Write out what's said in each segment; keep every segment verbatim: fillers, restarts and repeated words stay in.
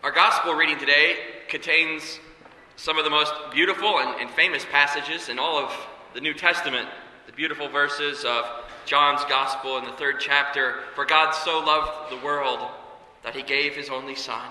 Our gospel reading today contains some of the most beautiful and, and famous passages in all of the New Testament. The beautiful verses of John's gospel in the third chapter. For God so loved the world that he gave his only Son.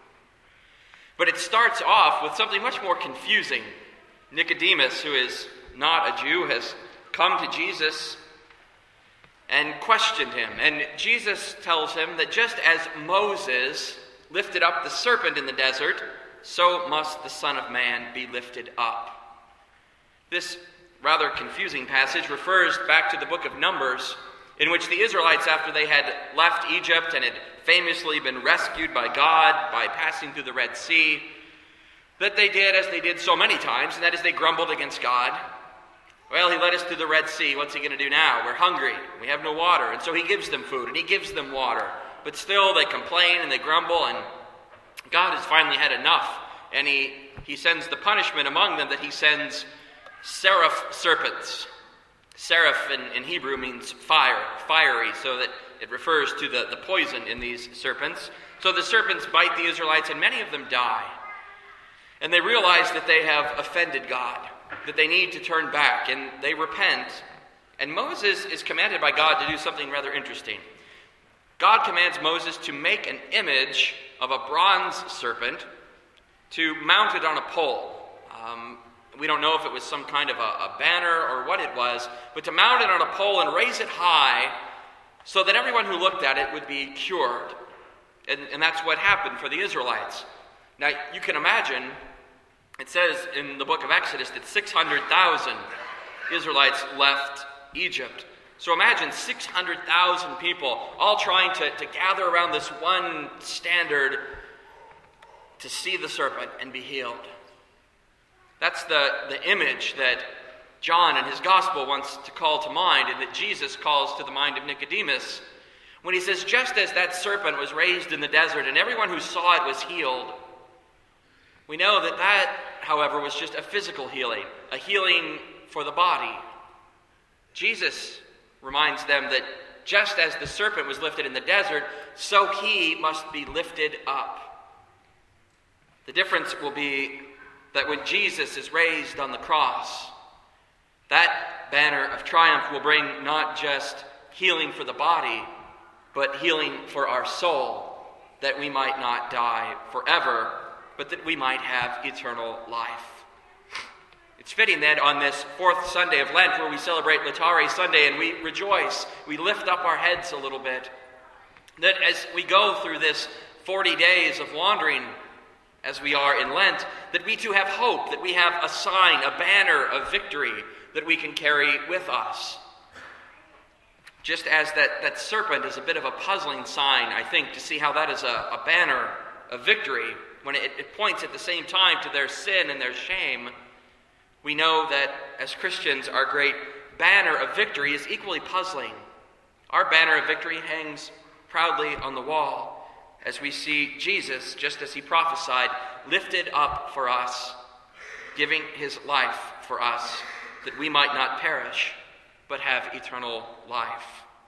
But it starts off with something much more confusing. Nicodemus, who is not a Jew, has come to Jesus and questioned him. And Jesus tells him that just as Moses lifted up the serpent in the desert, so must the Son of Man be lifted up. This rather confusing passage refers back to the book of Numbers, in which the Israelites, after they had left Egypt and had famously been rescued by God by passing through the Red Sea, that they did as they did so many times, and that is they grumbled against God. Well, he led us through the Red Sea. What's he going to do now? We're hungry. We have no water. And so he gives them food, and he gives them water. But still they complain and they grumble, and God has finally had enough. And he, he sends the punishment among them that he sends seraph serpents. Seraph in, in Hebrew means fire, fiery, so that it refers to the, the poison in these serpents. So the serpents bite the Israelites, and many of them die. And they realize that they have offended God, that they need to turn back, and they repent. And Moses is commanded by God to do something rather interesting. God commands Moses to make an image of a bronze serpent, to mount it on a pole. Um, we don't know if it was some kind of a, a banner or what it was, but to mount it on a pole and raise it high so that everyone who looked at it would be cured. And, and that's what happened for the Israelites. Now, you can imagine, it says in the book of Exodus that six hundred thousand Israelites left Egypt. So imagine six hundred thousand people all trying to, to gather around this one standard to see the serpent and be healed. That's the, the image that John in his gospel wants to call to mind, and that Jesus calls to the mind of Nicodemus when he says, just as that serpent was raised in the desert and everyone who saw it was healed. We know that that, however, was just a physical healing, a healing for the body. Jesus reminds them that just as the serpent was lifted in the desert, so he must be lifted up. The difference will be that when Jesus is raised on the cross, that banner of triumph will bring not just healing for the body, but healing for our soul, that we might not die forever, but that we might have eternal life. It's fitting that on this fourth Sunday of Lent, where we celebrate Laetare Sunday and we rejoice, we lift up our heads a little bit, that as we go through this forty days of wandering, as we are in Lent, that we too have hope, that we have a sign, a banner of victory that we can carry with us. Just as that, that serpent is a bit of a puzzling sign, I think, to see how that is a, a banner of victory, when it, it points at the same time to their sin and their shame. We know that as Christians, our great banner of victory is equally puzzling. Our banner of victory hangs proudly on the wall as we see Jesus, just as he prophesied, lifted up for us, giving his life for us, that we might not perish, but have eternal life.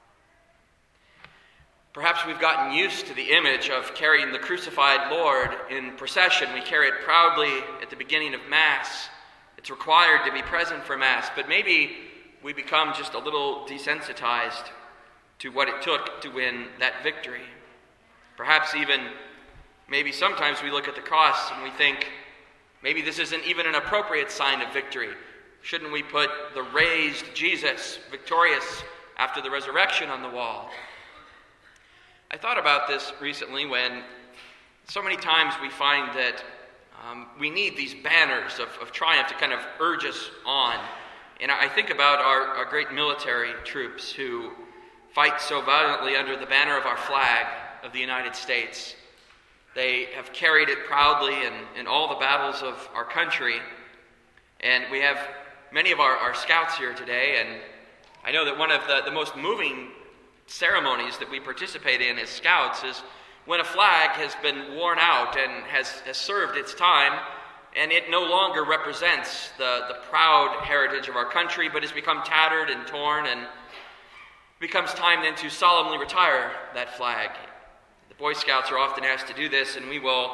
Perhaps we've gotten used to the image of carrying the crucified Lord in procession. We carry it proudly at the beginning of Mass. It's required to be present for Mass, but maybe we become just a little desensitized to what it took to win that victory. Perhaps even, maybe sometimes we look at the cross and we think, maybe this isn't even an appropriate sign of victory. Shouldn't we put the raised Jesus, victorious after the resurrection, on the wall? I thought about this recently when so many times we find that um, we need these banners of, of triumph to kind of urge us on. And I think about our, our great military troops who fight so valiantly under the banner of our flag of the United States. They have carried it proudly in, in all the battles of our country. And we have many of our, our scouts here today, and I know that one of the, the most moving ceremonies that we participate in as scouts is when a flag has been worn out and has, has served its time, and it no longer represents the, the proud heritage of our country, but has become tattered and torn, and becomes time then to solemnly retire that flag. The Boy Scouts are often asked to do this, and we will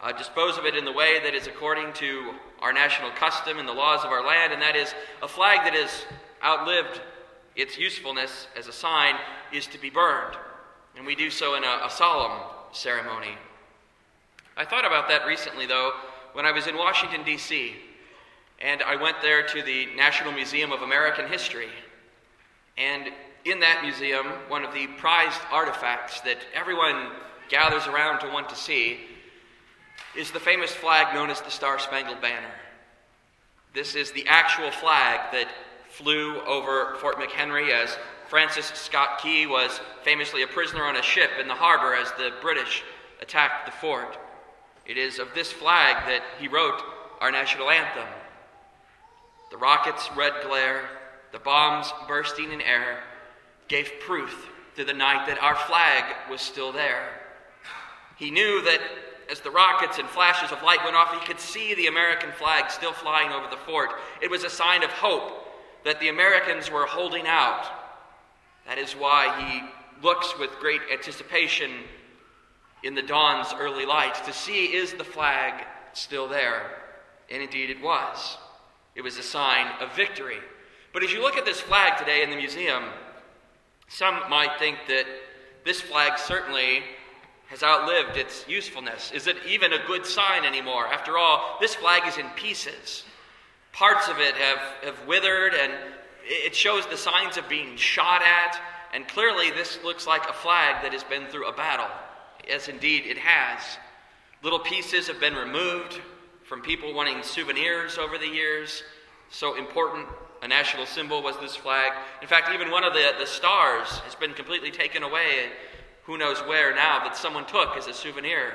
uh, dispose of it in the way that is according to our national custom and the laws of our land, and that is a flag that has outlived its usefulness as a sign is to be burned. And we do so in a, a solemn ceremony. I thought about that recently, though, when I was in Washington, D C, and I went there to the National Museum of American History. And in that museum, one of the prized artifacts that everyone gathers around to want to see is the famous flag known as the Star-Spangled Banner. This is the actual flag that flew over Fort McHenry as Francis Scott Key was famously a prisoner on a ship in the harbor as the British attacked the fort. It is of this flag that he wrote our national anthem. The rocket's red glare, the bombs bursting in air, gave proof through the night that our flag was still there. He knew that as the rockets and flashes of light went off, he could see the American flag still flying over the fort. It was a sign of hope that the Americans were holding out. That is why he looks with great anticipation in the dawn's early light to see, is the flag still there? And indeed it was. It was a sign of victory. But as you look at this flag today in the museum, some might think that this flag certainly has outlived its usefulness. Is it even a good sign anymore? After all, this flag is in pieces. Parts of it have, have withered, and it shows the signs of being shot at, and clearly this looks like a flag that has been through a battle, as indeed it has. Little pieces have been removed from people wanting souvenirs over the years. So important a national symbol was this flag. In fact, even one of the, the stars has been completely taken away, who knows where now, that someone took as a souvenir.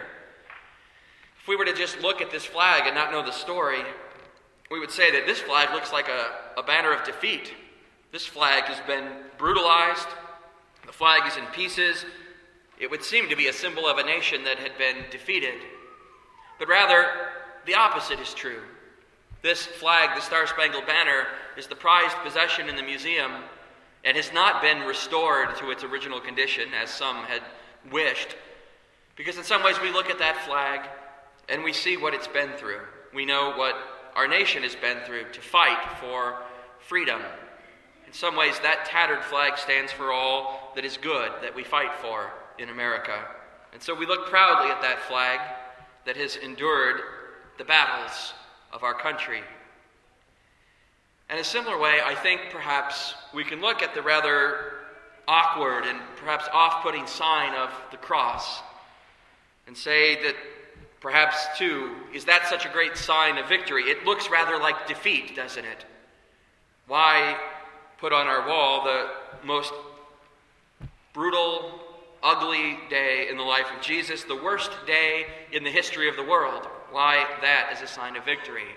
If we were to just look at this flag and not know the story, we would say that this flag looks like a, a banner of defeat. This flag has been brutalized. The flag is in pieces. It would seem to be a symbol of a nation that had been defeated. But rather, the opposite is true. This flag, the Star-Spangled Banner, is the prized possession in the museum and has not been restored to its original condition, as some had wished. Because in some ways we look at that flag and we see what it's been through. We know what our nation has been through to fight for freedom. In some ways, that tattered flag stands for all that is good that we fight for in America. And so we look proudly at that flag that has endured the battles of our country. In a similar way, I think perhaps we can look at the rather awkward and perhaps off-putting sign of the cross and say that perhaps, too, is that such a great sign of victory? It looks rather like defeat, doesn't it? Why put on our wall the most brutal, ugly day in the life of Jesus, the worst day in the history of the world? Why that as a sign of victory?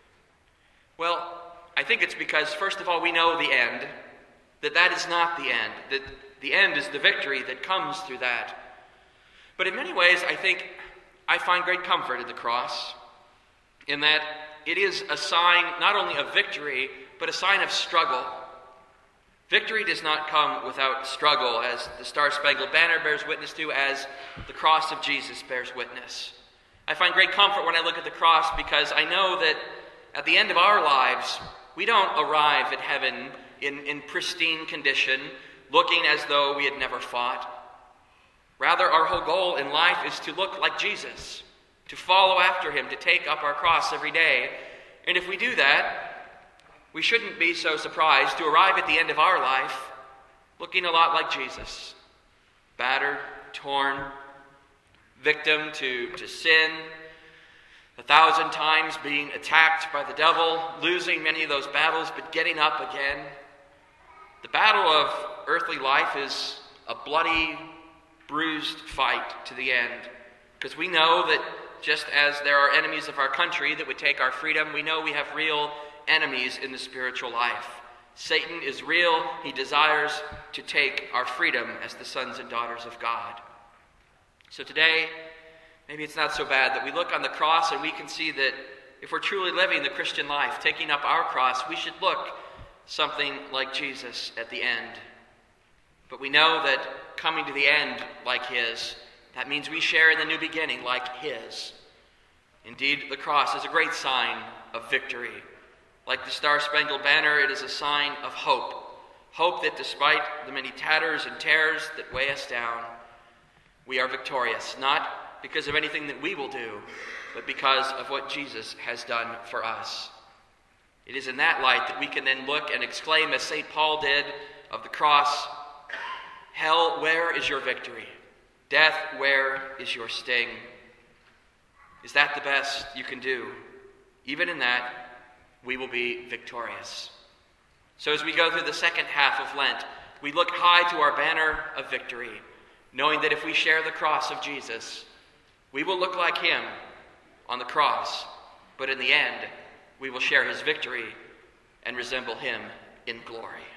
Well, I think it's because, first of all, we know the end, that that is not the end, that the end is the victory that comes through that. But in many ways, I think I find great comfort in the cross, in that it is a sign not only of victory, but a sign of struggle. Victory does not come without struggle, as the Star-Spangled Banner bears witness to, as the cross of Jesus bears witness. I find great comfort when I look at the cross because I know that at the end of our lives, we don't arrive at heaven in, in pristine condition, looking as though we had never fought. Rather, our whole goal in life is to look like Jesus, to follow after him, to take up our cross every day. And if we do that, we shouldn't be so surprised to arrive at the end of our life looking a lot like Jesus. Battered, torn, victim to, to sin, a thousand times being attacked by the devil, losing many of those battles, but getting up again. The battle of earthly life is a bloody, bruised fight to the end. Because we know that just as there are enemies of our country that would take our freedom, we know we have real enemies in the spiritual life. Satan is real. He desires to take our freedom as the sons and daughters of God. So today, maybe it's not so bad that we look on the cross and we can see that if we're truly living the Christian life, taking up our cross, we should look something like Jesus at the end. But we know that coming to the end like his, that means we share in the new beginning like his. Indeed, the cross is a great sign of victory. Like the Star-Spangled Banner, it is a sign of hope. Hope that despite the many tatters and tears that weigh us down, we are victorious, not because of anything that we will do, but because of what Jesus has done for us. It is in that light that we can then look and exclaim, as Saint Paul did of the cross, "Hell, where is your victory? Death, where is your sting?" Is that the best you can do? Even in that, we will be victorious. So as we go through the second half of Lent, we look high to our banner of victory, knowing that if we share the cross of Jesus, we will look like him on the cross, but in the end, we will share his victory and resemble him in glory.